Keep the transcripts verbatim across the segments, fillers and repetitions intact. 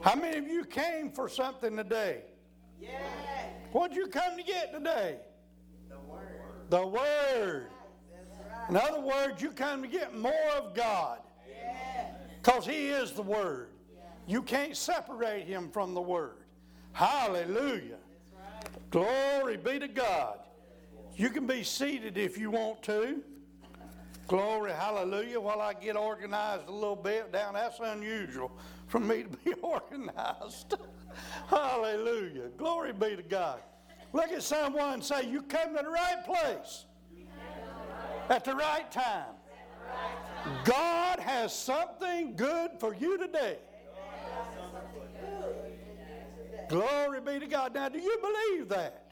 How many of you came for something today? Yeah. What'd you come to get today? The Word. The Word. That's right. In other words, you come to get more of God. Yeah. Because He is the Word. You can't separate Him from the Word. Hallelujah. That's right. Glory be to God. You can be seated if you want to. Glory, hallelujah. While I get organized a little bit down, that's unusual for me to be organized. Hallelujah. Glory be to God. Look at someone and say, you come to the right place at the right time. God has something good for you today. Glory be to God. Now, do you believe that?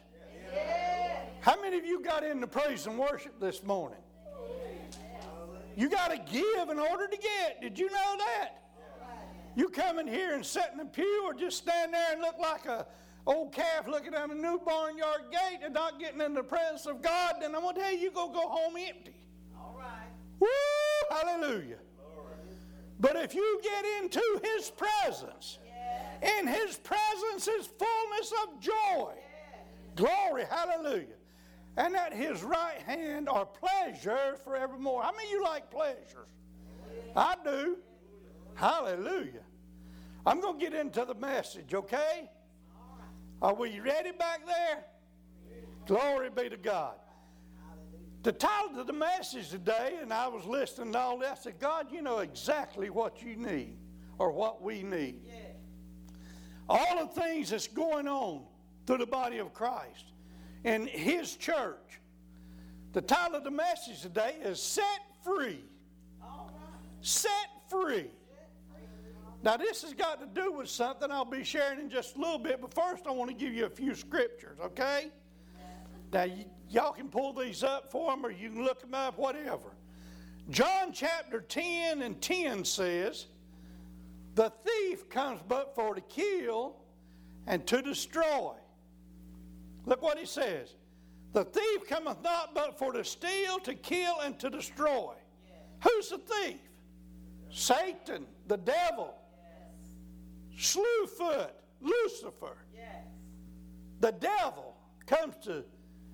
How many of you got into praise and worship this morning? You got to give in order to get. Did you know that? You come in here and sit in the pew or just stand there and look like a old calf looking at a new barnyard gate and not getting in the presence of God, then I'm going to tell you, you're going to go home empty. All right. Woo! Hallelujah. But if you get into His presence, in His presence is fullness of joy. Glory, hallelujah. And at His right hand are pleasures forevermore. How many of you like pleasures? I do. Hallelujah. I'm going to get into the message, okay? Are we ready back there? Glory be to God. The title of the message today, and I was listening to all that, I said, God, you know exactly what you need or what we need. All the things that's going on through the body of Christ in His church. The title of the message today is Set Free. Set Free. Now this has got to do with something I'll be sharing in just a little bit, but first I want to give you a few scriptures, okay? Now y- y'all can pull these up for them or you can look them up, whatever. John chapter ten and ten says, the thief comes but for to kill and to destroy. Look what he says. The thief cometh not but for to steal, to kill, and to destroy. Yes. Who's the thief? Satan, the devil. Yes. Slewfoot, Lucifer. Yes. The devil comes to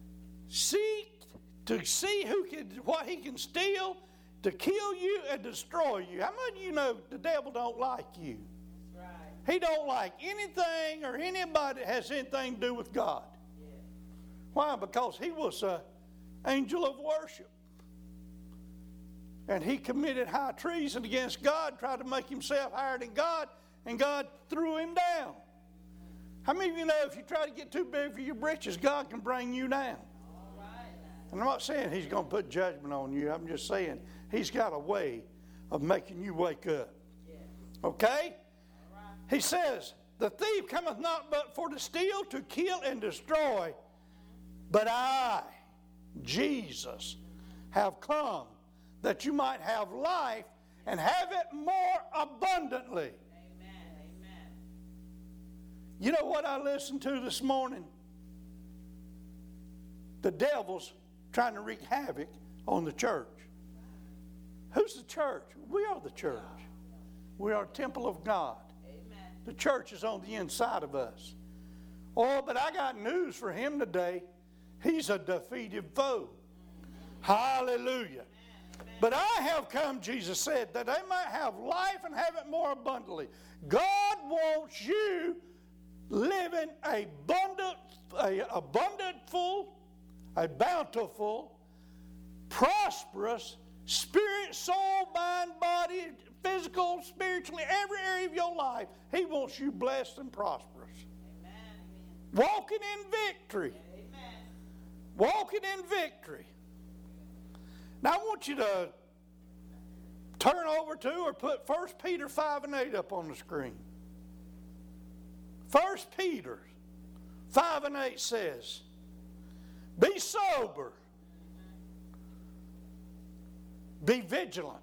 seek, to see who can, what he can steal, to kill you and destroy you. How many of you know the devil don't like you? That's right. He don't like anything or anybody that has anything to do with God. Why? Because he was an angel of worship. And he committed high treason against God, tried to make himself higher than God, and God threw him down. How many of you know if you try to get too big for your britches, God can bring you down? All right. And I'm not saying He's going to put judgment on you. I'm just saying He's got a way of making you wake up. Okay? All right. He says, the thief cometh not but for to steal, to kill, and destroy. But I, Jesus, have come that you might have life and have it more abundantly. Amen. Amen. You know what I listened to this morning? The devil's trying to wreak havoc on the church. Who's the church? We are the church. We are a temple of God. Amen. The church is on the inside of us. Oh, but I got news for him today. He's a defeated foe. Hallelujah. But I have come, Jesus said, that they might have life and have it more abundantly. God wants you living a abundant, a abundant, full, a bountiful, prosperous, spirit, soul, mind, body, physical, spiritually, every area of your life. He wants you blessed and prosperous. Amen. Walking in victory. Walking in victory. Now I want you to turn over to or put First Peter five and eight up on the screen. First Peter five and eight says, be sober. Be vigilant.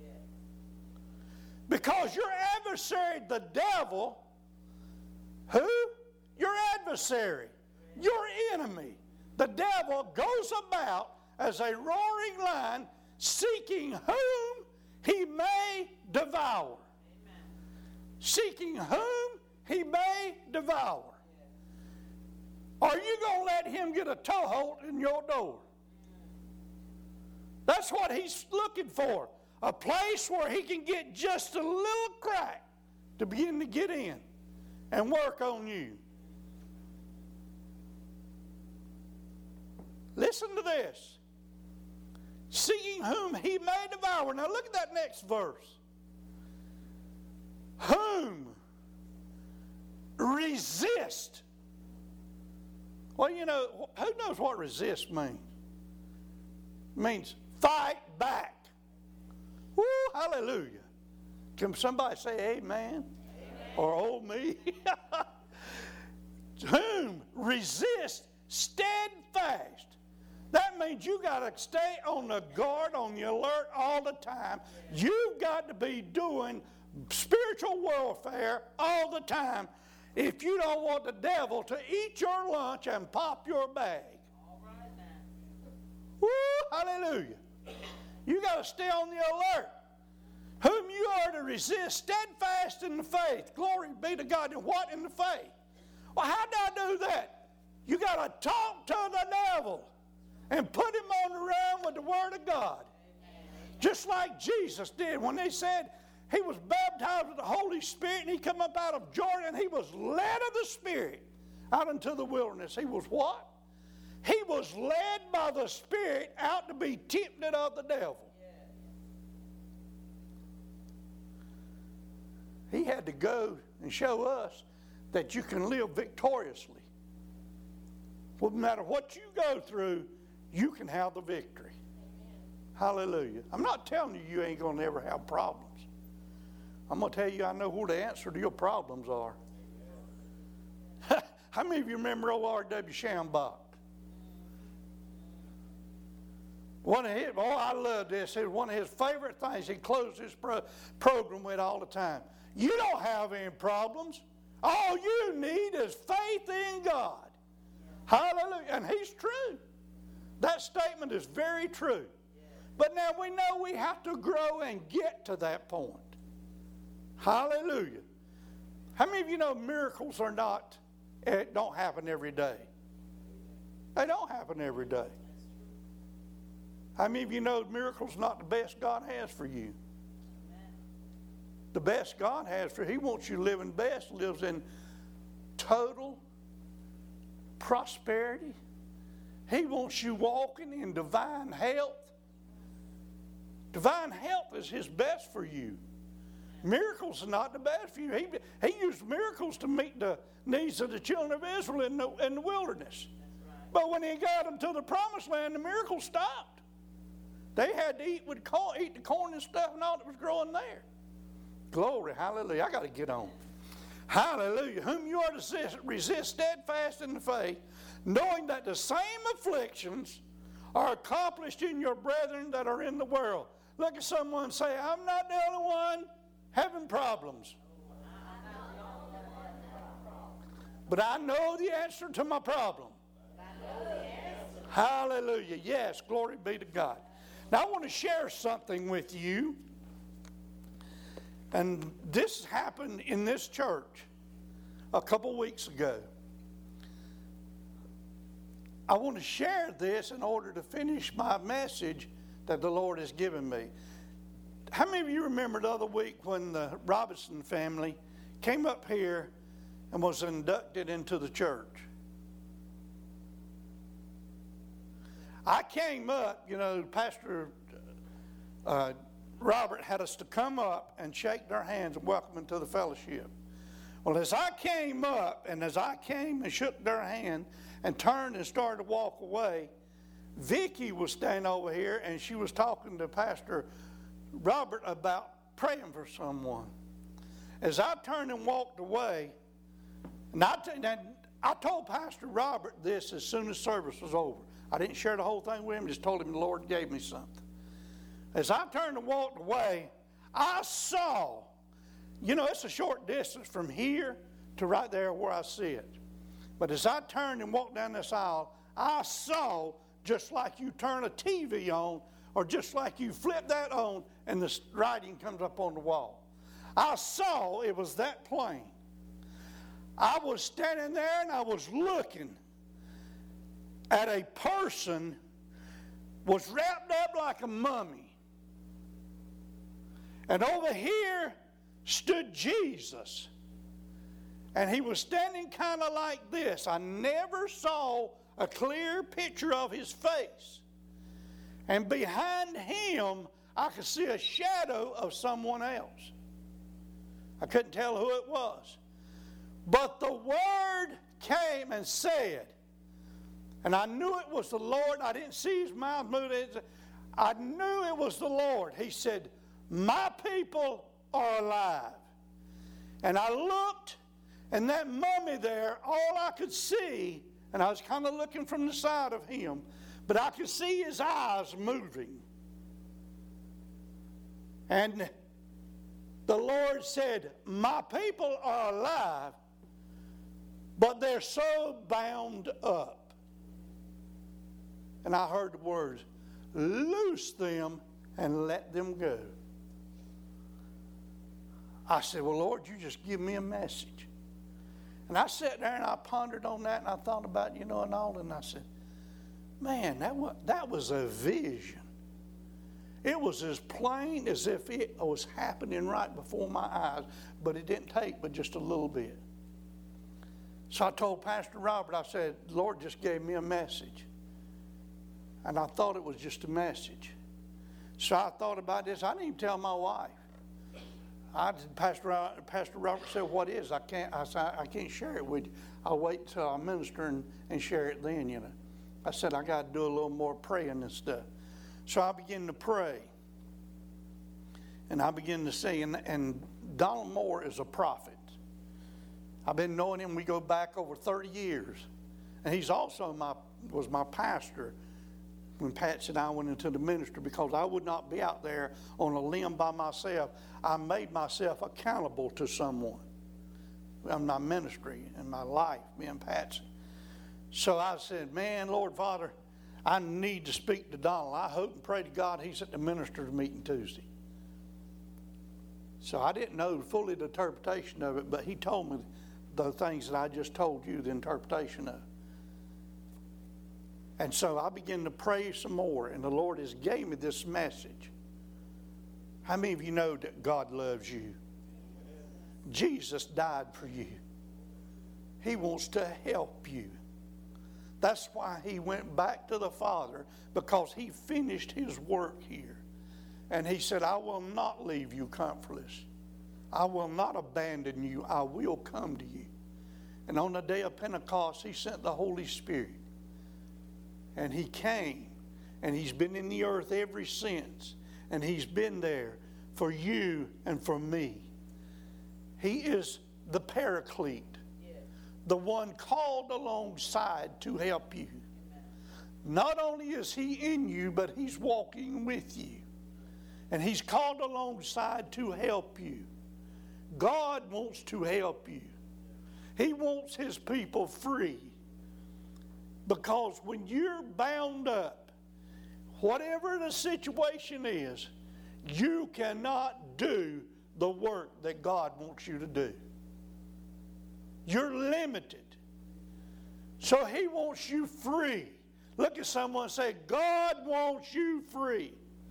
Because your adversary, the devil, who? Your adversary, your enemy. The devil goes about as a roaring lion, seeking whom he may devour. Amen. Seeking whom he may devour. Are you going to let him get a toehold in your door? That's what he's looking for. A place where he can get just a little crack to begin to get in and work on you. Listen to this. Seeing whom he may devour. Now look at that next verse. Whom resist. Well, you know, who knows what resist means? It means fight back. Woo, hallelujah. Can somebody say amen? Amen. Or oh me? Whom resist steadfast. That means you got to stay on the guard, on the alert all the time. You've got to be doing spiritual warfare all the time if you don't want the devil to eat your lunch and pop your bag. All right, now. Woo, hallelujah. You got to stay on the alert. Whom you are to resist, steadfast in the faith. Glory be to God. And what in the faith? Well, how do I do that? You got to talk to the devil and put him on the run with the Word of God. Just like Jesus did when they said he was baptized with the Holy Spirit and he come up out of Jordan. He was led of the Spirit out into the wilderness. He was what? He was led by the Spirit out to be tempted of the devil. He had to go and show us that you can live victoriously. No matter what you go through, you can have the victory. Hallelujah. I'm not telling you you ain't going to ever have problems. I'm going to tell you I know where the answer to your problems are. How many of you remember O R W Shambach? One of his, oh, I love this. It was one of his favorite things. He closed his pro- program with all the time. You don't have any problems. All you need is faith in God. Hallelujah. And he's true. That statement is very true. But now we know we have to grow and get to that point. Hallelujah. How many of you know miracles are not, it don't happen every day? They don't happen every day. How many of you know miracles not the best God has for you? The best God has for you, he wants you living best, lives in total prosperity. He wants you walking in divine health. Divine health is his best for you. Miracles are not the best for you. He, he used miracles to meet the needs of the children of Israel in the, in the wilderness. But when he got them to the promised land, the miracles stopped. They had to eat, with corn, eat the corn and stuff and all that was growing there. Glory, hallelujah. I got to get on. Hallelujah. Whom you are to resist, resist steadfast in the faith, knowing that the same afflictions are accomplished in your brethren that are in the world. Look at someone and say, I'm not the only one having problems. But I know the answer to my problem. Hallelujah. Yes, glory be to God. Now I want to share something with you. And this happened in this church a couple weeks ago. I want to share this in order to finish my message that the Lord has given me. How many of you remember the other week when the Robinson family came up here and was inducted into the church? I came up, you know, Pastor uh, Robert had us to come up and shake their hands and welcome them to the fellowship. Well, as I came up and as I came and shook their hand and turned and started to walk away, Vicki was standing over here and she was talking to Pastor Robert about praying for someone. As I turned and walked away, and I, t- and I told Pastor Robert this as soon as service was over. I didn't share the whole thing with him, just told him the Lord gave me something. As I turned and walked away, I saw, you know, it's a short distance from here to right there where I sit. But as I turned and walked down this aisle, I saw, just like you turn a T V on, or just like you flip that on and the writing comes up on the wall. I saw it was that plain. I was standing there and I was looking at a person was wrapped up like a mummy. And over here stood Jesus. And he was standing kind of like this. I never saw a clear picture of his face. And behind him, I could see a shadow of someone else. I couldn't tell who it was. But the word came and said, and I knew it was the Lord. I didn't see his mouth move. I knew it was the Lord. He said, my people are alive. And I looked, and that mummy there, all I could see, and I was kind of looking from the side of him, but I could see his eyes moving. And the Lord said, my people are alive, but they're so bound up. And I heard the words, loose them and let them go. I said, well, Lord, you just give me a message. And I sat there and I pondered on that and I thought about, you know, and all, and I said, man, that was, that was a vision. It was as plain as if it was happening right before my eyes, but it didn't take but just a little bit. So I told Pastor Robert, I said, the Lord just gave me a message. And I thought it was just a message. So I thought about this. I didn't even tell my wife. I, Pastor, Pastor Robert said, what is? I can't, I, said, I can't share it with you. I'll wait until I minister and, and share it then, you know. I said, I got to do a little more praying and stuff. So I began to pray. And I began to say, and, and Donald Moore is a prophet. I've been knowing him, we go back over thirty years. And he's also my was my pastor when Patsy and I went into the ministry, because I would not be out there on a limb by myself. I made myself accountable to someone in my ministry and my life, me and Patsy. So I said, man, Lord Father, I need to speak to Donald. I hope and pray to God he's at the ministers' meeting Tuesday. So I didn't know fully the interpretation of it, but he told me the things that I just told you, the interpretation of. And so I began to pray some more, and the Lord has gave me this message. How many of you know that God loves you? Jesus died for you. He wants to help you. That's why he went back to the Father, because he finished his work here. And he said, I will not leave you comfortless. I will not abandon you. I will come to you. And on the day of Pentecost, he sent the Holy Spirit. And he came, and he's been in the earth ever since. And he's been there for you and for me. He is the Paraclete, yes, the one called alongside to help you. Amen. Not only is he in you, but he's walking with you. And he's called alongside to help you. God wants to help you. He wants his people free. Because when you're bound up, whatever the situation is, you cannot do the work that God wants you to do. You're limited. So he wants you free. Look at someone and say, God wants you free.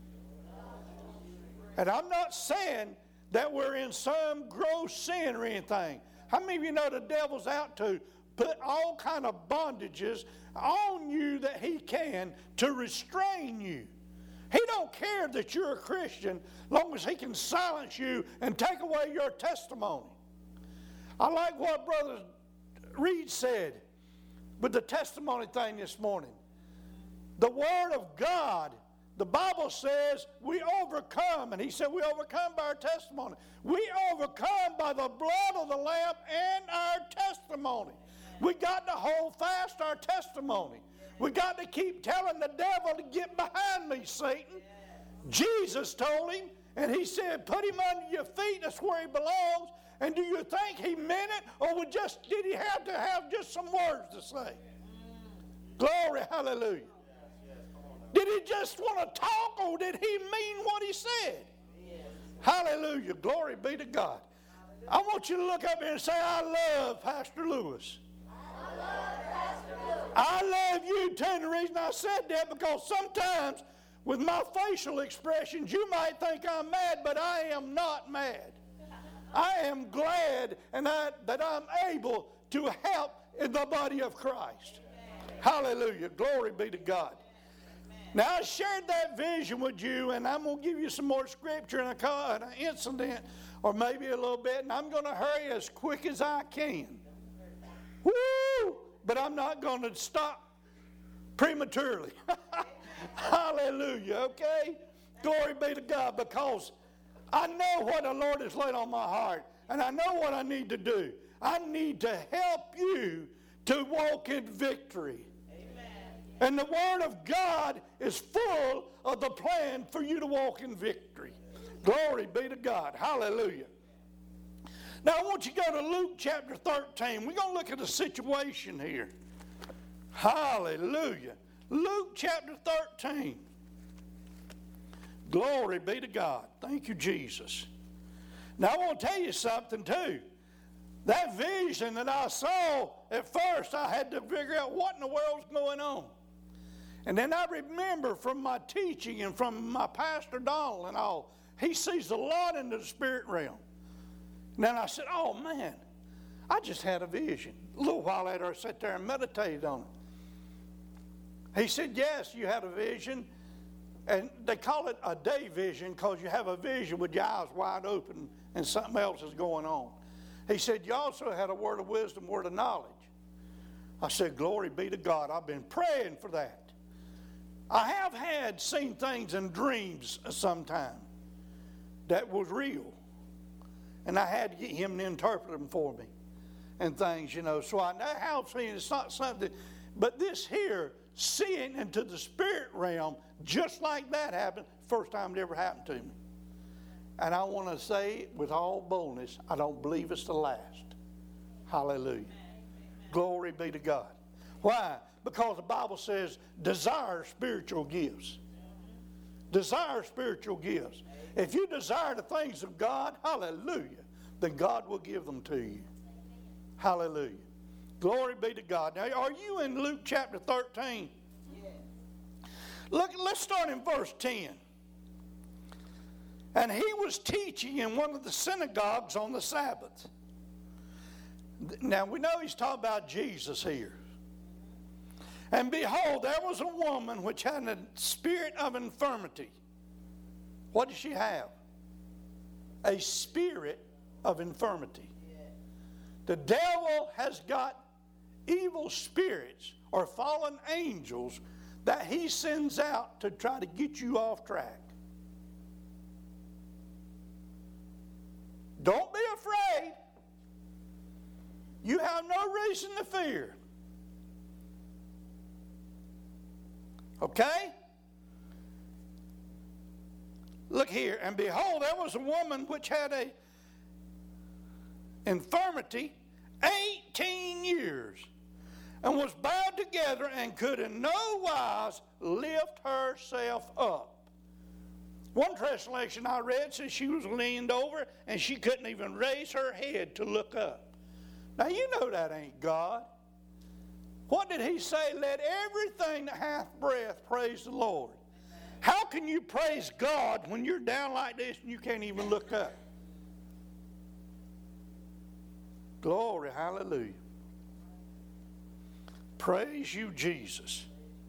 And I'm not saying that we're in some gross sin or anything. How many of you know the devil's out to put all kind of bondages on you that he can to restrain you? He don't care that you're a Christian, long as he can silence you and take away your testimony. I like what Brother Reed said with the testimony thing this morning. The Word of God, the Bible says we overcome, and he said we overcome by our testimony. We overcome by the blood of the Lamb and our testimony. We got to hold fast our testimony. We got to keep telling the devil to get behind me, Satan. Jesus told him, and he said, put him under your feet, that's where he belongs. And do you think he meant it, or would just did he have to have just some words to say? Glory, hallelujah. Did he just want to talk, or did he mean what he said? Hallelujah. Glory be to God. I want you to look up here and say, I love Pastor Lewis. I love Pastor Lewis. I love you too. And the reason I said that, because sometimes with my facial expressions, you might think I'm mad, but I am not mad. I am glad and I, that I'm able to help in the body of Christ. Amen. Hallelujah. Glory be to God. Amen. Now, I shared that vision with you, and I'm going to give you some more scripture and an incident, or maybe a little bit, and I'm going to hurry as quick as I can. Woo! But I'm not going to stop prematurely. Hallelujah, okay? Glory be to God, because I know what the Lord has laid on my heart, and I know what I need to do. I need to help you to walk in victory. Amen. And the Word of God is full of the plan for you to walk in victory. Glory be to God. Hallelujah. Now I want you to go to Luke chapter thirteen. We're going to look at a situation here. Hallelujah. Luke chapter thirteen. Glory be to God. Thank you, Jesus. Now I want to tell you something too. That vision that I saw, at first I had to figure out what in the world's going on. And then I remember from my teaching and from my pastor Donald and all, he sees a lot in the spirit realm. And then I said, oh man, I just had a vision. A little while later I sat there and meditated on it. He said, yes, you had a vision. And they call it a day vision because you have a vision with your eyes wide open and something else is going on. He said, you also had a word of wisdom, word of knowledge. I said, glory be to God. I've been praying for that. I have had seen things in dreams sometime that was real. And I had to get him to interpret them for me and things, you know. So I know how I'm seeing it's not something. But this here, seeing into the spirit realm, just like that happened, first time it ever happened to me. And I want to say with all boldness, I don't believe it's the last. Hallelujah. Amen. Glory be to God. Why? Because the Bible says, desire spiritual gifts. Desire spiritual gifts. If you desire the things of God, hallelujah, then God will give them to you. Hallelujah. Glory be to God. Now, are you in Luke chapter thirteen? Yeah. Look, let's start in verse ten. And he was teaching in one of the synagogues on the Sabbath. Now, we know he's talking about Jesus here. And behold, there was a woman which had a spirit of infirmity. What does she have? A spirit of infirmity. The devil has got evil spirits or fallen angels that he sends out to try to get you off track. Don't be afraid. You have no reason to fear. Okay? Look here. And behold, there was a woman which had a infirmity eighteen years and was bowed together and could in no wise lift herself up. One translation I read says she was leaned over and she couldn't even raise her head to look up. Now you know that ain't God. What did he say? Let everything that hath breath praise the Lord. How can you praise God when you're down like this and you can't even look up? Glory, hallelujah. Praise you, Jesus.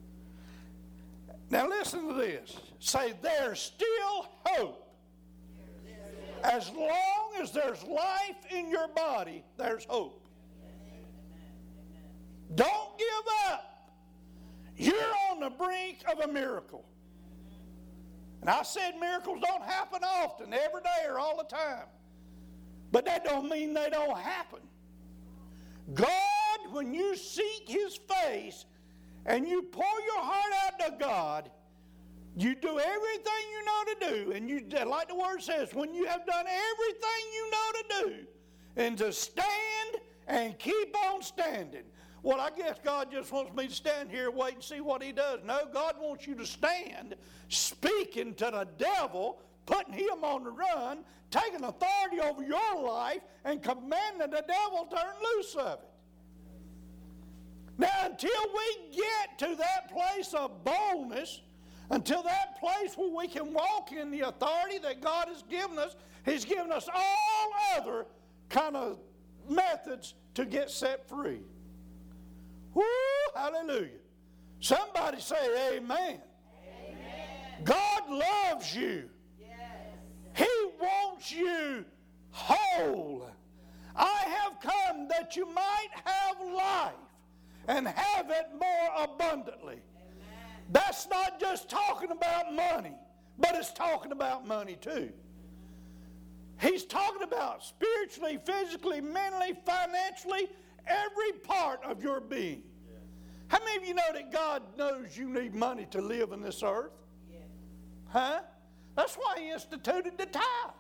Now listen to this. Say, there's still hope. As long as there's life in your body, there's hope. Don't give up. You're on the brink of a miracle. And I said miracles don't happen often, every day or all the time. But that don't mean they don't happen. God, when you seek His face and you pour your heart out to God, you do everything you know to do. And you, like the Word says, when you have done everything you know to do, and to stand and keep on standing. Well, I guess God just wants me to stand here and wait and see what He does. No, God wants you to stand speaking to the devil, putting him on the run, taking authority over your life, and commanding the devil to turn loose of it. Now, until we get to that place of boldness, until that place where we can walk in the authority that God has given us, He's given us all other kind of methods to get set free. Woo, hallelujah. Somebody say amen. Amen. God loves you. Yes. He wants you whole. I have come that you might have life and have it more abundantly. Amen. That's not just talking about money, but it's talking about money too. He's talking about spiritually, physically, mentally, financially, every part of your being. How many of you know that God knows you need money to live in this earth? Yes. Huh? That's why He instituted the tithe.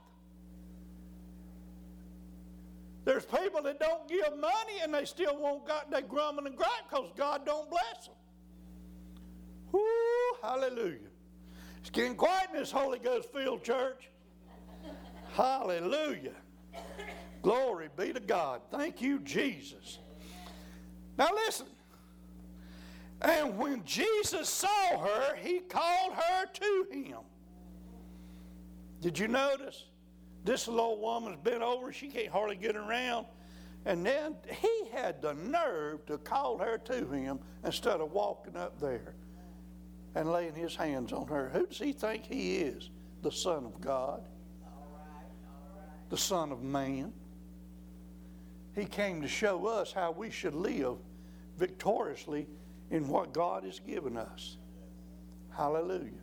There's people that don't give money and they still won't God, they grumbling and gripe because God don't bless them. Whoo, hallelujah. It's getting quiet in this Holy Ghost filled church. Hallelujah. Glory be to God. Thank you, Jesus. Now listen. And when Jesus saw her, He called her to Him. Did you notice? This little woman's bent over. She can't hardly get around. And then He had the nerve to call her to Him instead of walking up there and laying His hands on her. Who does He think He is? The Son of God. All right, all right. The Son of Man. He came to show us how we should live victoriously in what God has given us. Hallelujah. Amen.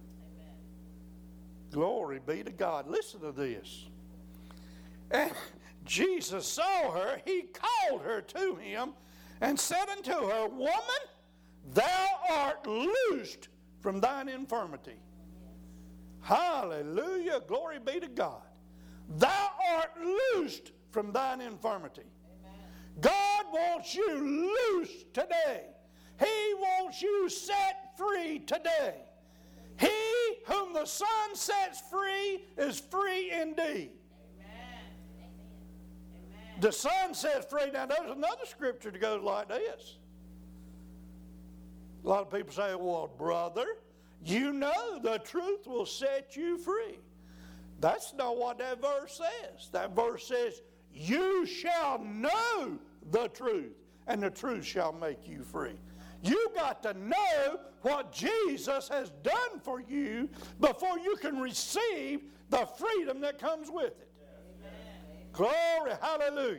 Glory be to God. Listen to this. And Jesus saw her, He called her to Him, and said unto her, Woman, thou art loosed from thine infirmity. Hallelujah. Glory be to God. Thou art loosed from thine infirmity. Amen. God wants you loose today. He wants you set free today. He whom the Son sets free is free indeed. The Son sets free. Now, there's another scripture that goes like this. A lot of people say, well, brother, you know the truth will set you free. That's not what that verse says. That verse says, you shall know the truth, and the truth shall make you free. You got to know what Jesus has done for you before you can receive the freedom that comes with it. Amen. Glory, hallelujah.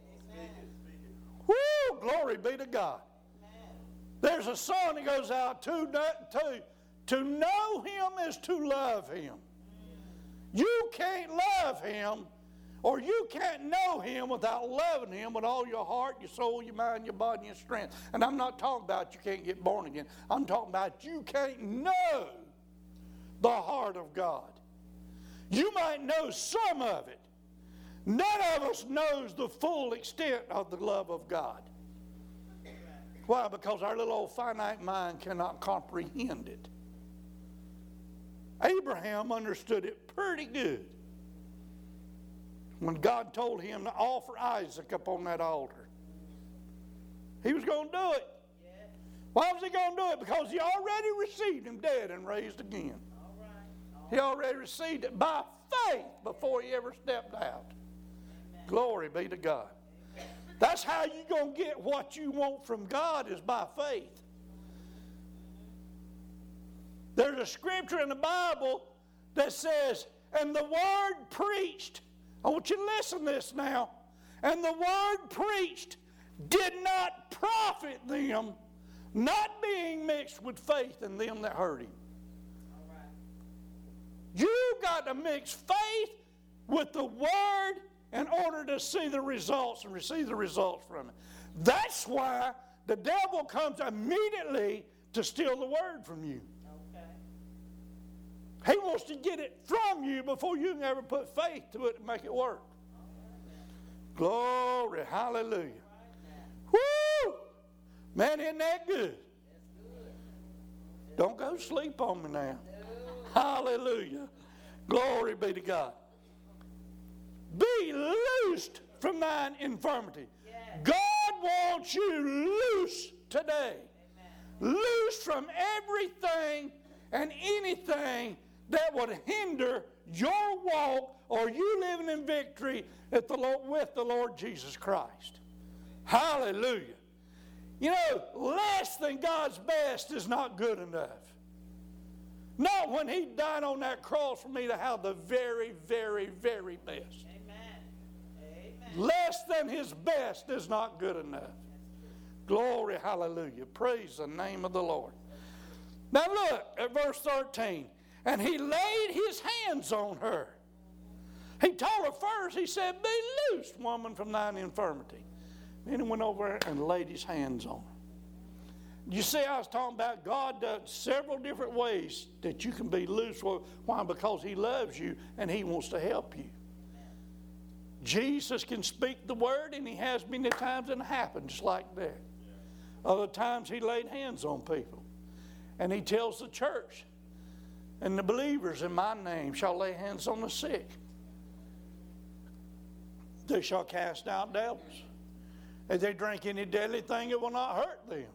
Woo, glory be to God. There's a song that goes out, to, to, to know Him is to love Him. You can't love Him, or you can't know Him without loving Him with all your heart, your soul, your mind, your body, and your strength. And I'm not talking about you can't get born again. I'm talking about you can't know the heart of God. You might know some of it. None of us knows the full extent of the love of God. Why? Because our little old finite mind cannot comprehend it. Abraham understood it pretty good when God told him to offer Isaac up on that altar. He was going to do it. Why was he going to do it? Because he already received him dead and raised again. He already received it by faith before he ever stepped out. Glory be to God. That's how you're going to get what you want from God, is by faith. There's a scripture in the Bible that says, and the word preached. I want you to listen to this now. And the word preached did not profit them, not being mixed with faith in them that heard him. All right. You got to mix faith with the word in order to see the results and receive the results from it. That's why the devil comes immediately to steal the word from you. Okay. He wants to get it from you before you can ever put faith to it and make it work. Glory, hallelujah. Woo! Man, isn't that good? Don't go sleep on me now. Hallelujah. Glory be to God. Be loosed from thine infirmity. Yes. God wants you loose today. Amen. Loose from everything and anything that would hinder your walk or you living in victory at the Lord, with the Lord Jesus Christ. Hallelujah. You know, less than God's best is not good enough. Not when He died on that cross for me to have the very, very, very best. Amen. Amen. Less than His best is not good enough. Glory, hallelujah. Praise the name of the Lord. Now look at verse thirteen. And He laid His hands on her. He told her first, He said, be loosed, woman, from thine infirmity. Then He went over and laid His hands on her. You see, I was talking about God does several different ways that you can be loose. Why? Because He loves you and He wants to help you. Jesus can speak the word, and He has many times, and it happened just like that. Other times He laid hands on people. And He tells the church, and the believers in my name shall lay hands on the sick. They shall cast out devils. If they drink any deadly thing, it will not hurt them.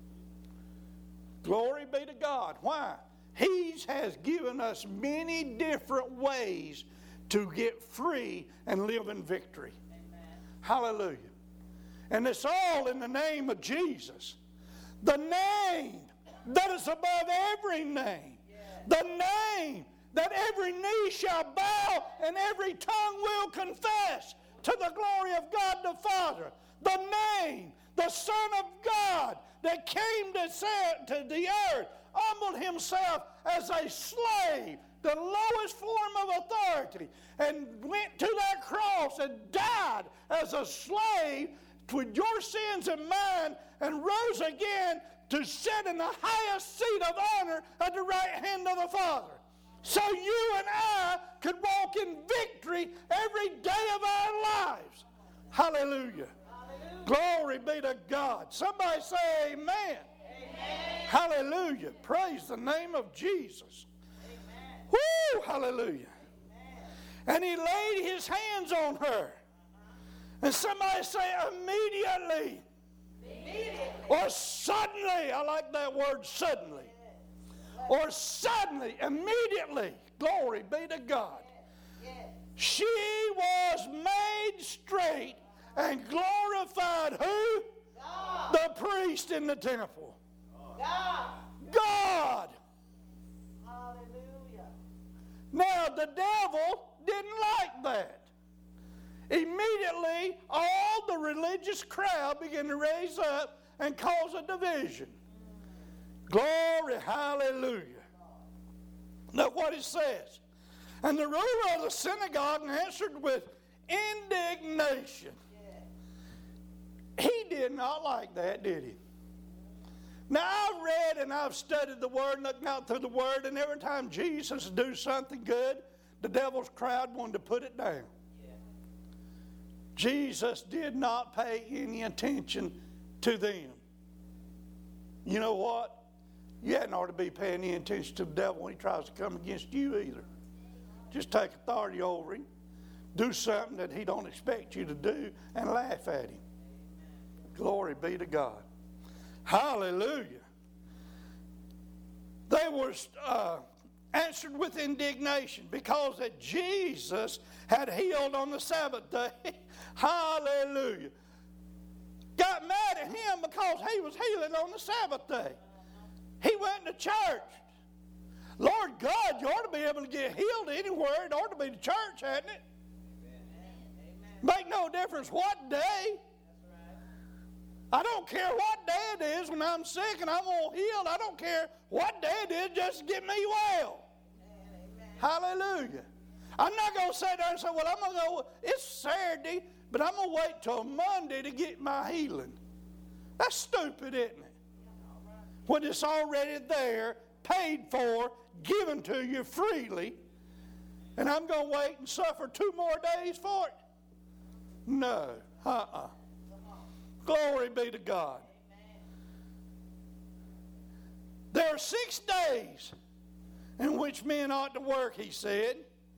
Glory be to God. Why? He has given us many different ways to get free and live in victory. Amen. Hallelujah. And it's all in the name of Jesus. The name that is above every name. The name that every knee shall bow and every tongue will confess to the glory of God the Father. The name, the Son of God that came to, set, to the earth, humbled Himself as a slave, the lowest form of authority, and went to that cross and died as a slave with your sins and mine, and rose again to sit in the highest seat of honor at the right hand of the Father. So you and I could walk in victory every day of our lives. Hallelujah. Hallelujah. Glory be to God. Somebody say amen. Amen. Hallelujah. Praise the name of Jesus. Amen. Woo! Hallelujah. Amen. And He laid His hands on her. And somebody say immediately. Immediately. Or suddenly. I like that word, suddenly. Or suddenly, immediately. Glory be to God. She was made straight and glorified who? God. The priest in the temple. God. God. Hallelujah. Now the devil didn't like that. Immediately, all the religious crowd began to raise up and cause a division. Glory, hallelujah. Look what it says. And the ruler of the synagogue answered with indignation. He did not like that, did he? Now, I've read and I've studied the Word and looked out through the Word, and every time Jesus would do something good, the devil's crowd wanted to put it down. Jesus did not pay any attention to them. You know what? You hadn't ought to be paying any attention to the devil when he tries to come against you either. Just take authority over him. Do something that he don't expect you to do and laugh at him. Glory be to God. Hallelujah. They were uh, answered with indignation because that Jesus had healed on the Sabbath day. Hallelujah. Got mad at him because he was healing on the Sabbath day. He went to church. Lord God, you ought to be able to get healed anywhere. It ought to be the church, hadn't it? Amen. Make no difference what day. I don't care what day it is when I'm sick and I'm all healed. I don't care what day it is, just get me well. Amen. Hallelujah. I'm not going to sit there and say, well, I'm going to go, it's Saturday, but I'm going to wait till Monday to get my healing. That's stupid, isn't it? When it's already there, paid for, given to you freely, and I'm going to wait and suffer two more days for it? No. Uh-uh. Glory be to God. There are six days in which men ought to work, he said.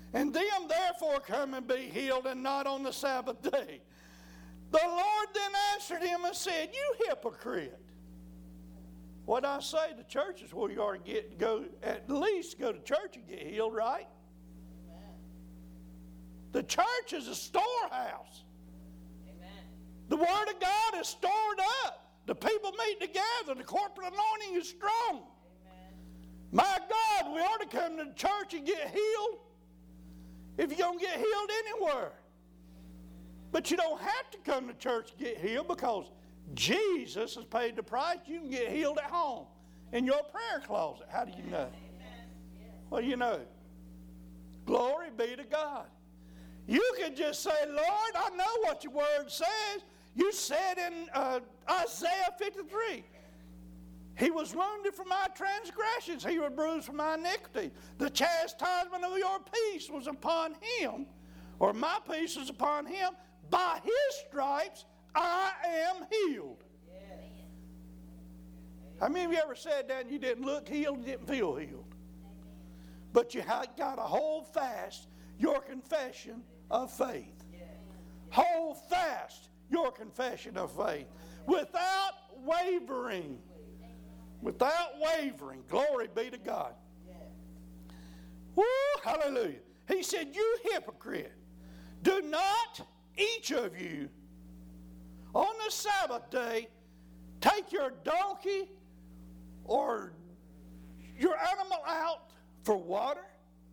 and them therefore come and be healed, and not on the Sabbath day. The Lord then answered him and said, You hypocrite. What I say, the church is where you ought to get, go, at least go to church and get healed, right? Amen. The church is a storehouse. Amen. The Word of God is stored up. The people meet together. The corporate anointing is strong. Amen. My God, we ought to come to the church and get healed if you're going to get healed anywhere. But you don't have to come to church to get healed, because Jesus has paid the price. You can get healed at home in your prayer closet. How do you know? Well, you know. Glory be to God. You can just say, Lord, I know what your word says. You said in uh, Isaiah fifty-three, He was wounded for my transgressions. He was bruised for my iniquity. The chastisement of your peace was upon Him, or my peace was upon Him. By His stripes I am healed. Yes. How many of you ever said that and you didn't look healed, you didn't feel healed? Amen. But you got to hold fast your confession of faith. Yes. Hold fast your confession of faith without wavering. Without wavering. Glory be to God. Yes. Woo, hallelujah. He said, You hypocrite, do not each of you on the Sabbath day take your donkey or your animal out for water?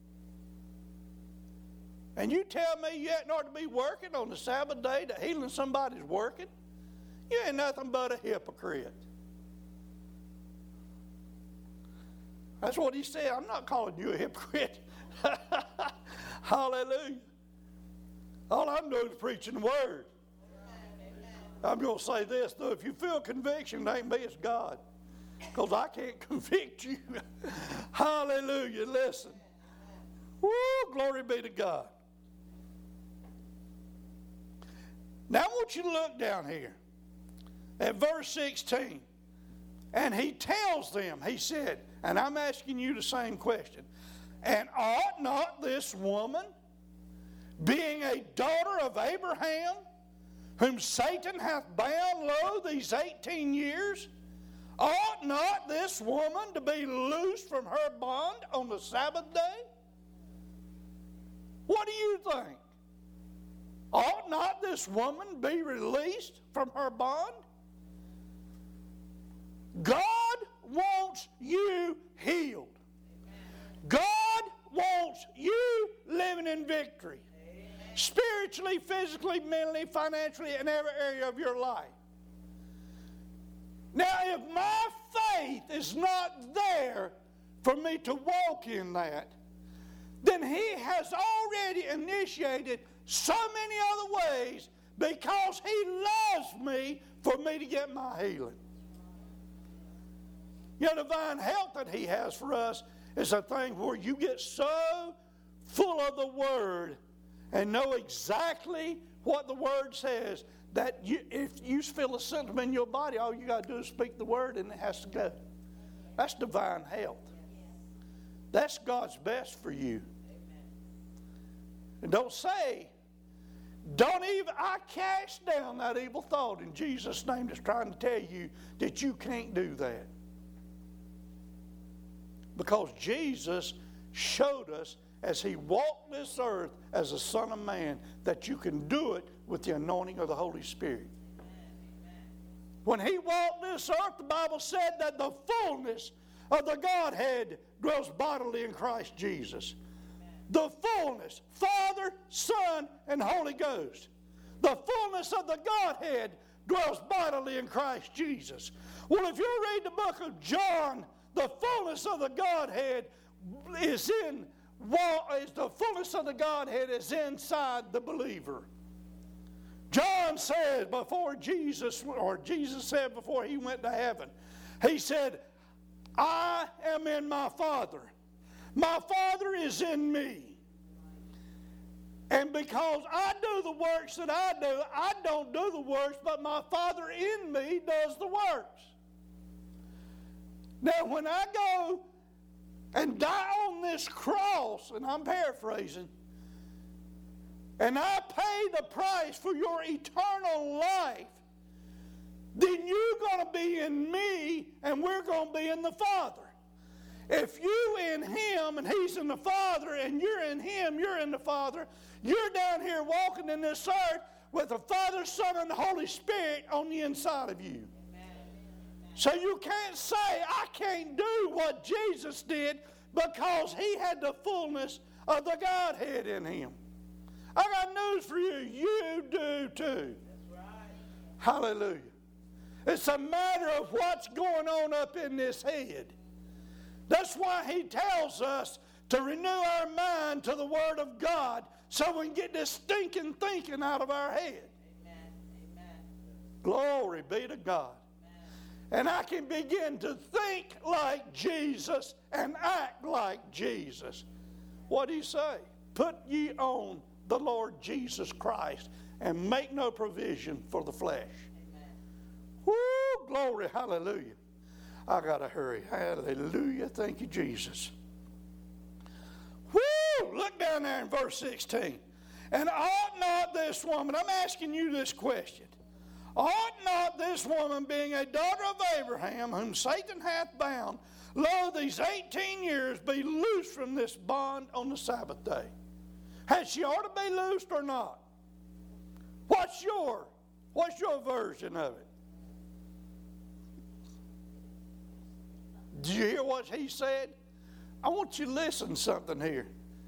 And you tell me you ain't ought to be working on the Sabbath day, that healing somebody's working? You ain't nothing but a hypocrite. That's what he said. I'm not calling you a hypocrite. Hallelujah. All I'm doing is preaching the word. I'm going to say this, though. If you feel conviction, it ain't me, it's God. Because I can't convict you. Hallelujah. Listen. Woo, glory be to God. Now I want you to look down here at verse sixteen. And he tells them, he said, and I'm asking you the same question, and ought not this woman, being a daughter of Abraham, whom Satan hath bound low these eighteen years, ought not this woman to be loosed from her bond on the Sabbath day? What do you think? Ought not this woman be released from her bond? God wants you healed. God wants you living in victory. Spiritually, physically, mentally, financially, in every area of your life. Now, if my faith is not there for me to walk in that, then He has already initiated so many other ways, because He loves me, for me to get my healing. You know, divine health that He has for us is a thing where you get so full of the Word and know exactly what the Word says that you, if you feel a symptom in your body, all you got to do is speak the Word and it has to go. That's divine health. That's God's best for you. And don't say, don't even, I cast down that evil thought in Jesus' name that's trying to tell you that you can't do that. Because Jesus showed us as He walked this earth as a Son of Man that you can do it with the anointing of the Holy Spirit. When He walked this earth, the Bible said that the fullness of the Godhead dwells bodily in Christ Jesus. The fullness, Father, Son, and Holy Ghost. The fullness of the Godhead dwells bodily in Christ Jesus. Well, if you read the book of John, the fullness of the Godhead is in, is the fullness of the Godhead is inside the believer. John said before Jesus, or Jesus said before He went to heaven, He said, I am in my Father. My Father is in me. And because I do the works that I do, I don't do the works, but my Father in me does the works. Now, when I go and die on this cross, and I'm paraphrasing, and I pay the price for your eternal life, then you're going to be in me and we're going to be in the Father. If you in him and he's in the Father and you're in him, you're in the Father, you're down here walking in this earth with the Father, Son, and the Holy Spirit on the inside of you. So you can't say, I can't do what Jesus did because he had the fullness of the Godhead in him. I got news for you. You do too. That's right. Hallelujah. It's a matter of what's going on up in this head. That's why he tells us to renew our mind to the Word of God so we can get this stinking thinking out of our head. Amen. Amen. Glory be to God. And I can begin to think like Jesus and act like Jesus. What did he say? Put ye on the Lord Jesus Christ and make no provision for the flesh. Amen. Woo, glory, hallelujah. I got to hurry. Hallelujah. Thank you, Jesus. Woo, look down there in verse sixteen. And ought not this woman, I'm asking you this question. Ought not this woman, being a daughter of Abraham, whom Satan hath bound, lo, these eighteen years, be loosed from this bond on the Sabbath day? Has she ought to be loosed or not? What's your, what's your version of it? Did you hear what he said? I want you to listen to something here.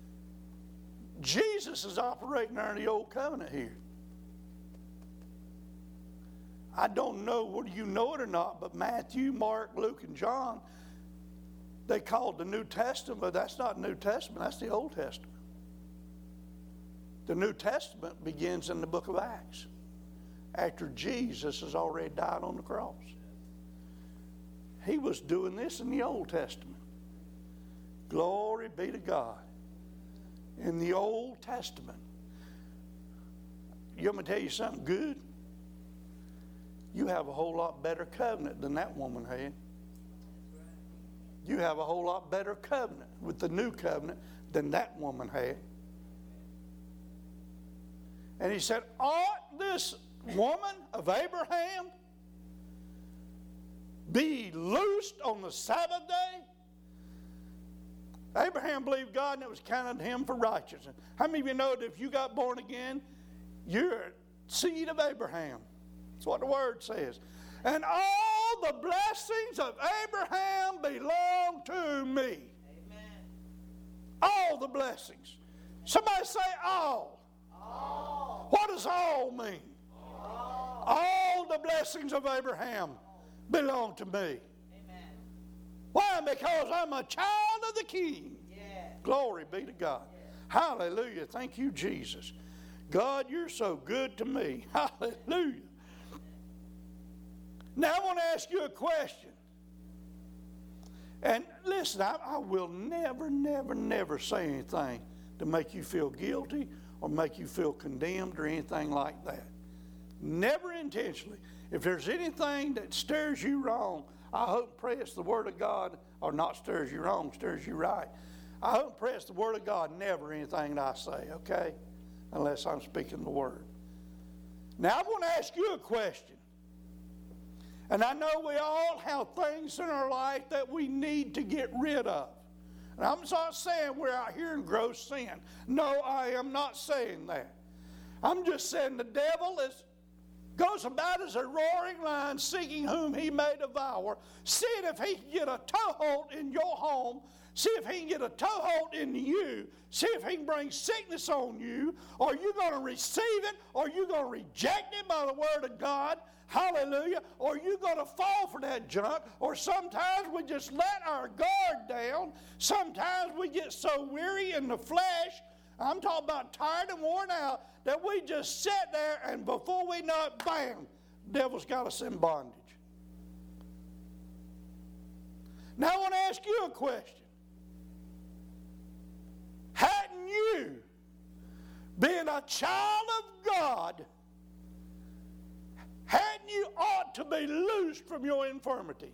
Jesus is operating under the old covenant here. I don't know whether you know it or not, but Matthew, Mark, Luke, and John, they called the New Testament, but that's not New Testament, that's the Old Testament. The New Testament begins in the book of Acts, after Jesus has already died on the cross. He was doing this in the Old Testament. Glory be to God. In the Old Testament. You want me to tell you something good? You have a whole lot better covenant than that woman had. You have a whole lot better covenant with the new covenant than that woman had. And he said, ought this woman of Abraham be loosed on the Sabbath day? Abraham believed God and it was counted to him for righteousness. How many of you know that if you got born again, you're a seed of Abraham? That's what the Word says. And all the blessings of Abraham belong to me. Amen. All the blessings. Somebody say all. All. What does all mean? All. All the blessings of Abraham belong to me. Amen. Why? Because I'm a child of the King. Yeah. Glory be to God. Yeah. Hallelujah. Thank you, Jesus. God, you're so good to me. Hallelujah. Now I want to ask you a question. And listen, I, I will never, never, never say anything to make you feel guilty or make you feel condemned or anything like that. Never intentionally. If there's anything that stirs you wrong, I hope and pray it's the Word of God, or not stirs you wrong, stirs you right. I hope and pray it's the Word of God, never anything that I say, okay? Unless I'm speaking the Word. Now I want to ask you a question. And I know we all have things in our life that we need to get rid of. And I'm not saying we're out here in gross sin. No, I am not saying that. I'm just saying the devil is goes about as a roaring lion, seeking whom he may devour, seeing if he can get a toehold in your home, see if he can get a toehold in you, see if he can bring sickness on you. Are you going to receive it, or are you going to reject it by the Word of God? Hallelujah. Or are you going to fall for that junk? Or sometimes we just let our guard down. Sometimes we get so weary in the flesh, I'm talking about tired and worn out, that we just sit there and before we know it, bam, the devil's got us in bondage. Now I want to ask you a question. Hadn't you, being a child of God, hadn't you ought to be loosed from your infirmity?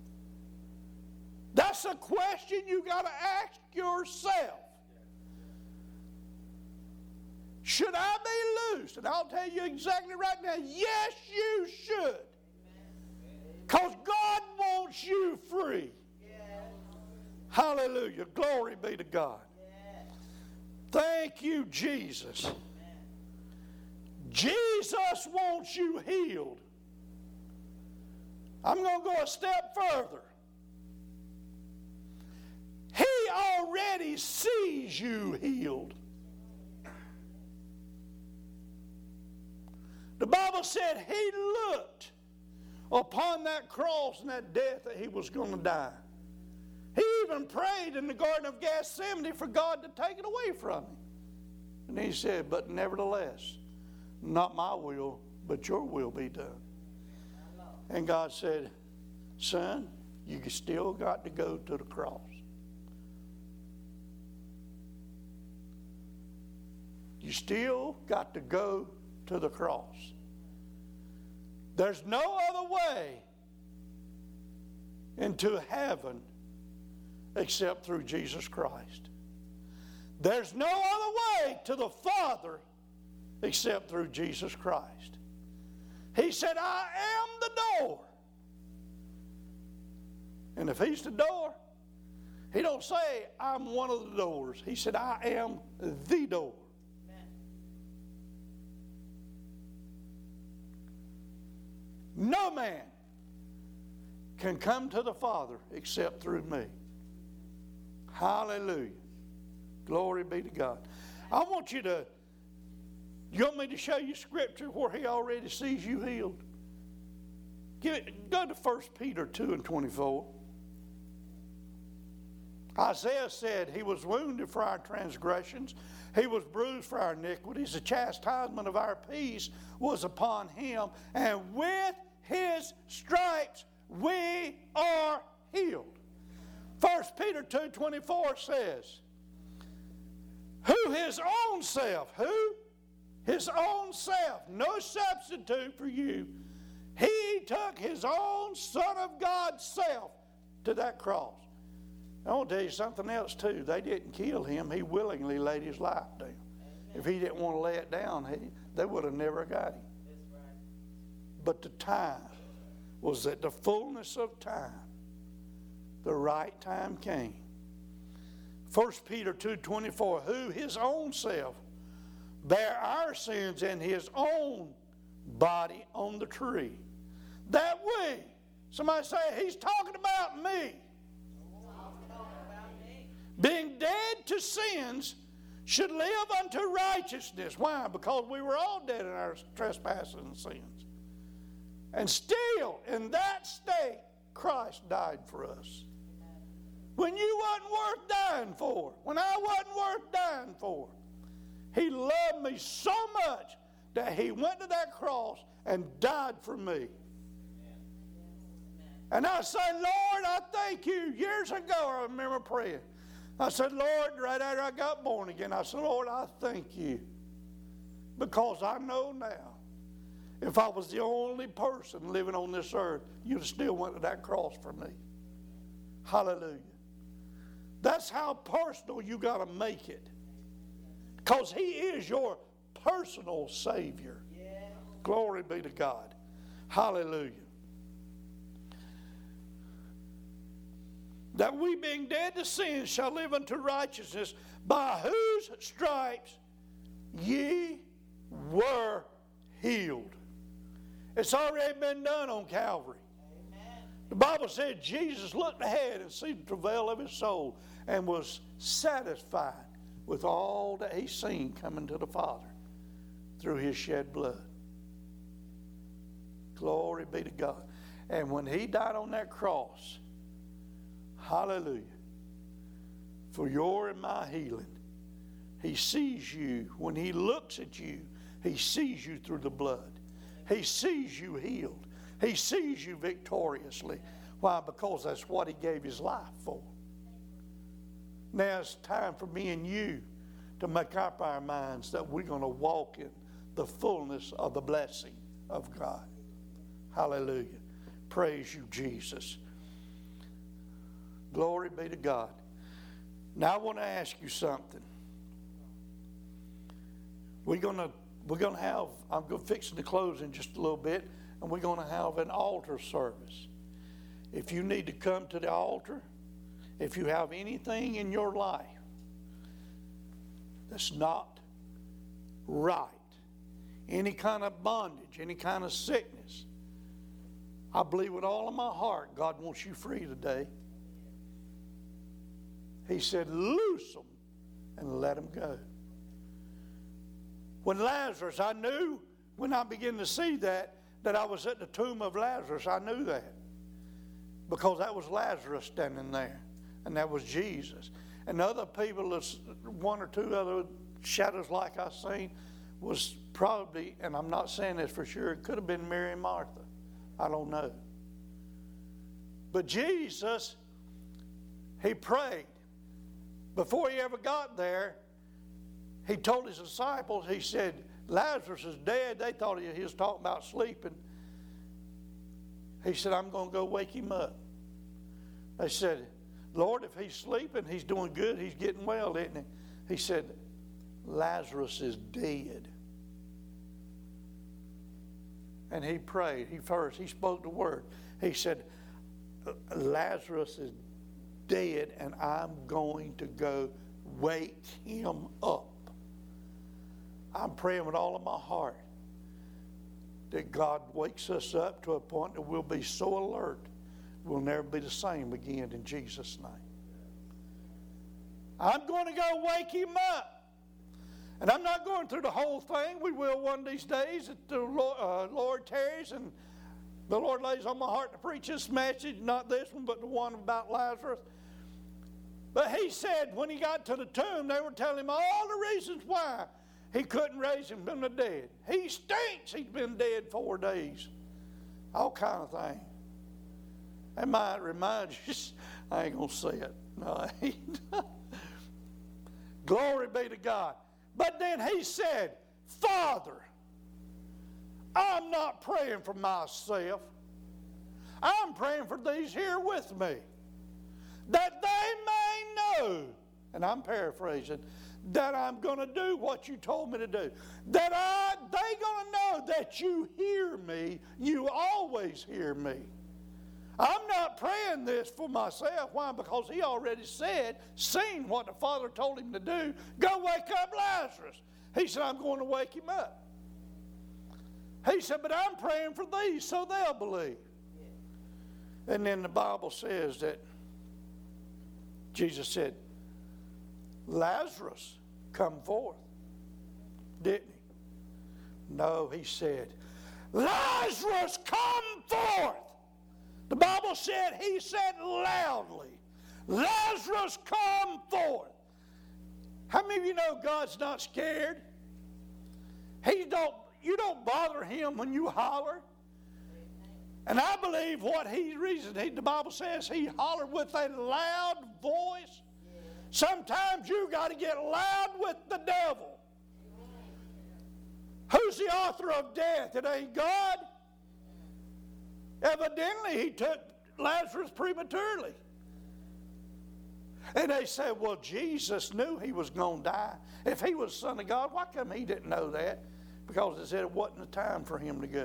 That's a question you got to ask yourself. Should I be loosed? And I'll tell you exactly right now, yes, you should. Because God wants you free. Hallelujah. Glory be to God. Thank you, Jesus. Jesus wants you healed. I'm going to go a step further. He already sees you healed. The Bible said he looked upon that cross and that death that he was going to die. He even prayed in the Garden of Gethsemane for God to take it away from him. And he said, but nevertheless, not my will, but your will be done. And God said, son, you still got to go to the cross. You still got to go to the cross. There's no other way into heaven except through Jesus Christ. There's no other way to the Father except through Jesus Christ. He said, I am the door. And if he's the door, he don't say, I'm one of the doors. He said, I am the door. No man can come to the Father except through me. Hallelujah. Glory be to God. I want you to, you want me to show you scripture where he already sees you healed? Give it, go to First Peter two and twenty-four. Isaiah said, he was wounded for our transgressions. He was bruised for our iniquities. The chastisement of our peace was upon him. And with his stripes we are healed. First Peter two twenty-four says, who his own self, who? His own self, no substitute for you. He took his own Son of God's self to that cross. I want to tell you something else too. They didn't kill him. He willingly laid his life down. Amen. If he didn't want to lay it down, he, they would have never got him. That's right. But the time was at the fullness of time. The right time came. First Peter two twenty-four, who his own self bare our sins in his own body on the tree. That we, somebody say, he's talking about me. Being dead to sins, should live unto righteousness. Why? Because we were all dead in our trespasses and sins. And still, in that state, Christ died for us. When you wasn't worth dying for, when I wasn't worth dying for, he loved me so much that he went to that cross and died for me. And I said, Lord, I thank you. Years ago, I remember praying. I said, Lord, right after I got born again, I said, Lord, I thank you. Because I know now, if I was the only person living on this earth, you'd have still went to that cross for me. Hallelujah. That's how personal you got to make it. Because he is your personal Savior. Yeah. Glory be to God. Hallelujah. That we being dead to sin shall live unto righteousness, by whose stripes ye were healed. It's already been done on Calvary. Amen. The Bible said Jesus looked ahead and see the travail of his soul and was satisfied with all that he's seen coming to the Father through his shed blood. Glory be to God. And when he died on that cross, hallelujah, for your and my healing, he sees you. When he looks at you, he sees you through the blood. He sees you healed. He sees you victoriously. Why? Because that's what he gave his life for. Now it's time for me and you to make up our minds that we're going to walk in the fullness of the blessing of God. Hallelujah. Praise you, Jesus. Glory be to God. Now I want to ask you something. we're gonna we're gonna have. I'm going fixing to close in just a little bit, and we're gonna have an altar service. If you need to come to the altar, if you have anything in your life that's not right, any kind of bondage, any kind of sickness, I believe with all of my heart God wants you free today. He said, loose them and let them go. When Lazarus, I knew when I began to see that, that I was at the tomb of Lazarus. I knew that. Because that was Lazarus standing there. And that was Jesus. And other people, one or two other shadows like I seen, was probably, and I'm not saying this for sure, it could have been Mary and Martha. I don't know. But Jesus, he prayed. Before he ever got there, he told his disciples, he said, Lazarus is dead. They thought he, he was talking about sleeping. He said, I'm going to go wake him up. They said, Lord, if he's sleeping, he's doing good, he's getting well, isn't he? He said, Lazarus is dead. And he prayed. He first, he spoke the word. He said, Lazarus is dead, and I'm going to go wake him up. I'm praying with all of my heart that God wakes us up to a point that we'll be so alert we'll never be the same again in Jesus' name. I'm going to go wake him up. And I'm not going through the whole thing. We will one of these days if the Lord, uh, Lord tarries and the Lord lays on my heart to preach this message, not this one, but the one about Lazarus. But he said when he got to the tomb, they were telling him all the reasons why he couldn't raise him from the dead. He stinks. He's been dead four days. All kind of things. That might remind you, I ain't going to say it. No, I ain't. Glory be to God. But then he said, Father, I'm not praying for myself. I'm praying for these here with me, that they may know, and I'm paraphrasing, that I'm going to do what you told me to do. That I, they going to know that you hear me. You always hear me. I'm not praying this for myself. Why? Because he already said, seen what the Father told him to do. Go wake up Lazarus. He said, I'm going to wake him up. He said, but I'm praying for these so they'll believe. And then the Bible says that Jesus said, Lazarus, come forth. Didn't he? No, he said, Lazarus, come forth. The Bible said, he said loudly, Lazarus, come forth. How many of you know God's not scared? He don't, you don't bother him when you holler. And I believe what he reasoned, he, the Bible says he hollered with a loud voice. Sometimes you got to get loud with the devil. Who's the author of death? It ain't God. Evidently, he took Lazarus prematurely. And they said, well, Jesus knew he was going to die. If he was the Son of God, why come he didn't know that? Because it said it wasn't the time for him to go.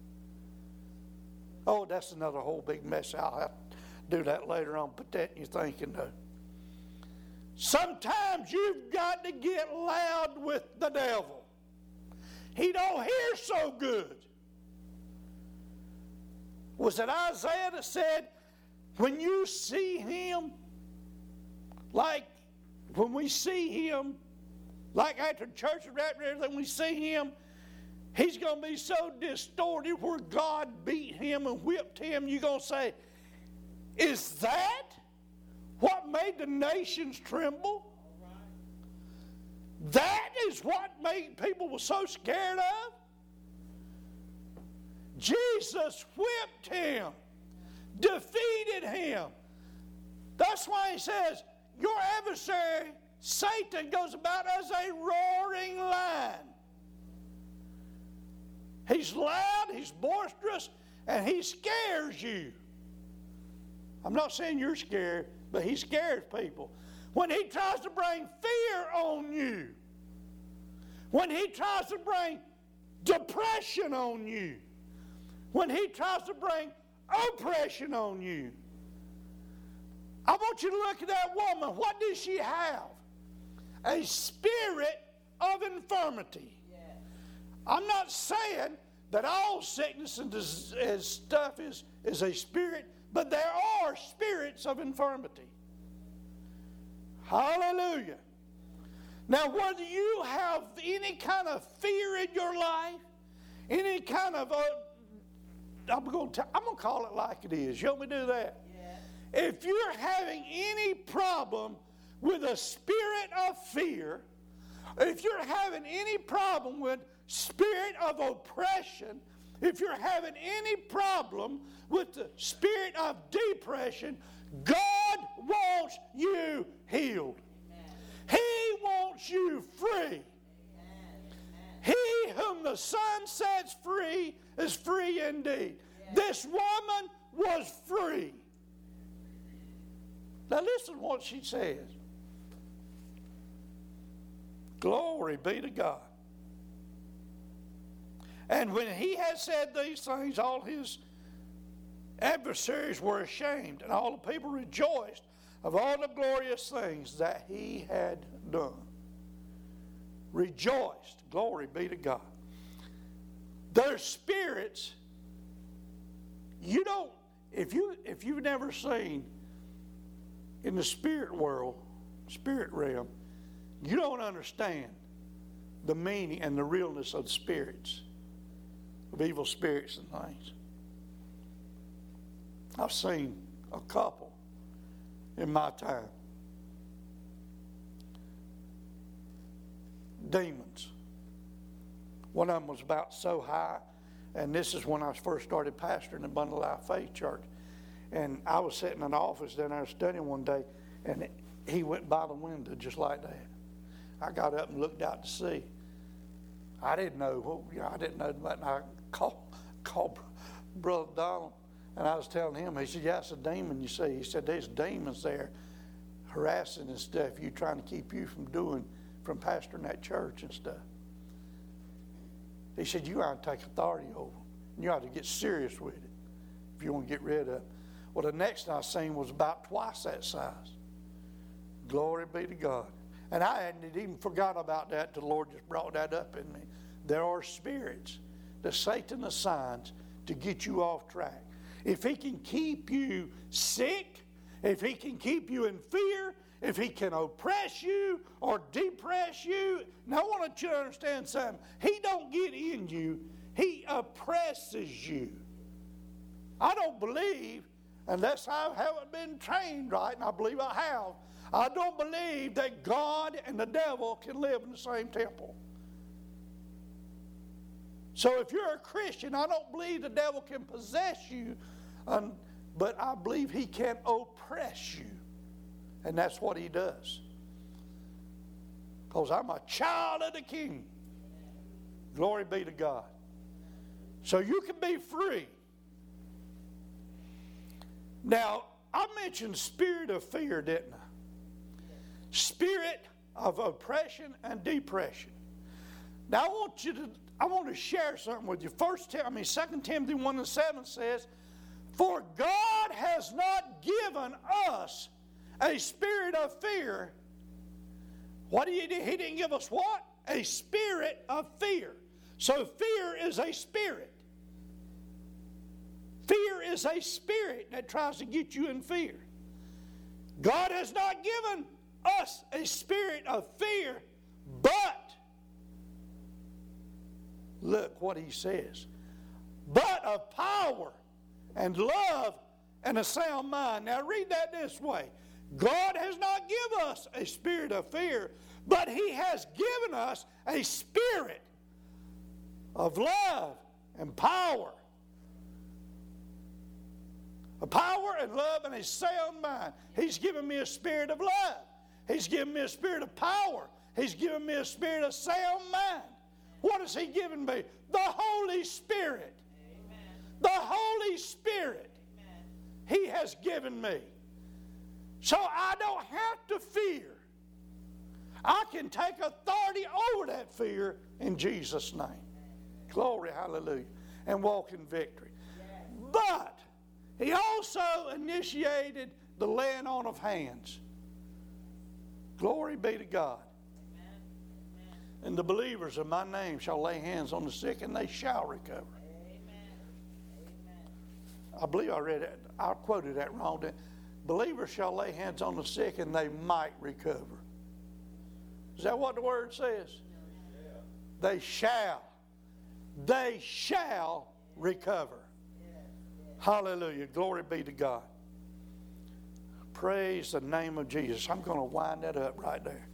Oh, that's another whole big mess. I'll have to do that later on. Put that in your thinking, though. Sometimes you've got to get loud with the devil. He don't hear so good. Was it Isaiah that said, when you see him, like when we see him, like after church and everything, we see him, he's going to be so distorted where God beat him and whipped him. You're going to say, is that what made the nations tremble? That is what made people were so scared of? Jesus whipped him, defeated him. That's why he says, your adversary, Satan, goes about as a roaring lion. He's loud, he's boisterous, and he scares you. I'm not saying you're scared, but he scares people. When he tries to bring fear on you, when he tries to bring depression on you, when he tries to bring oppression on you, I want you to look at that woman. What does she have? A spirit of infirmity. Yes. I'm not saying that all sickness and dis- is stuff is, is a spirit, but there are spirits of infirmity. Hallelujah. Now, whether you have any kind of fear in your life, any kind of, uh, I'm going to I'm going to call it like it is. You want me to do that? Yes. If you're having any problem with a spirit of fear, if you're having any problem with spirit of oppression, if you're having any problem with the spirit of depression, God wants you healed. He wants you free. He whom the Son sets free is free indeed. This woman was free. Now listen to what she says. Glory be to God. And when he had said these things, all his adversaries were ashamed, and all the people rejoiced of all the glorious things that he had done. Rejoiced. Glory be to God. Their spirits, you don't, if you if you've never seen in the spirit world, spirit realm, you don't understand the meaning and the realness of the spirits, of evil spirits and things. I've seen a couple in my time. Demons. One of them was about so high, and this is when I first started pastoring the Bundle Life Faith Church. And I was sitting in an office down there studying one day, and it, he went by the window just like that. I got up and looked out to see. I didn't know what, you know, I didn't know about it. I called, called Brother Donald, and I was telling him, he said, yeah, it's a demon, you see. He said, there's demons there harassing and stuff, you trying to keep you from doing, from pastoring that church and stuff. He said, you ought to take authority over them. You ought to get serious with it if you want to get rid of it. Well, the next I seen was about twice that size. Glory be to God. And I hadn't even forgot about that till the Lord just brought that up in me. There are spirits that Satan assigns to get you off track. If he can keep you sick, if he can keep you in fear, if he can oppress you or depress you. Now I want you to understand something. He don't get in you. He oppresses you. I don't believe, unless I haven't been trained right, and I believe I have, I don't believe that God and the devil can live in the same temple. So if you're a Christian, I don't believe the devil can possess you, um, but I believe he can oppress you. And that's what he does. Because I'm a child of the King. Glory be to God. So you can be free. Now, I mentioned spirit of fear, didn't I? Spirit of oppression and depression. Now I want you to, I want to share something with you. First, I mean, Second Timothy one and seven says, for God has not given us a spirit of fear. What did he do? He didn't give us what? A spirit of fear. So fear is a spirit. Fear is a spirit that tries to get you in fear. God has not given us a spirit of fear, but look what he says, but of power and love and a sound mind. Now read that this way. God has not given us a spirit of fear, but he has given us a spirit of love and power. A power and love and a sound mind. He's given me a spirit of love. He's given me a spirit of power. He's given me a spirit of sound mind. What has he given me? The Holy Spirit. Amen. The Holy Spirit. Amen. He has given me. So I don't have to fear. I can take authority over that fear in Jesus' name. Glory, hallelujah. And walk in victory. But he also initiated the laying on of hands. Glory be to God. And the believers of my name shall lay hands on the sick and they shall recover. I believe I read it. I quoted that wrong. Believers shall lay hands on the sick and they might recover. Is that what the word says? Yeah. They shall. They shall recover. Yeah. Yeah. Hallelujah. Glory be to God. Praise the name of Jesus. I'm going to wind that up right there.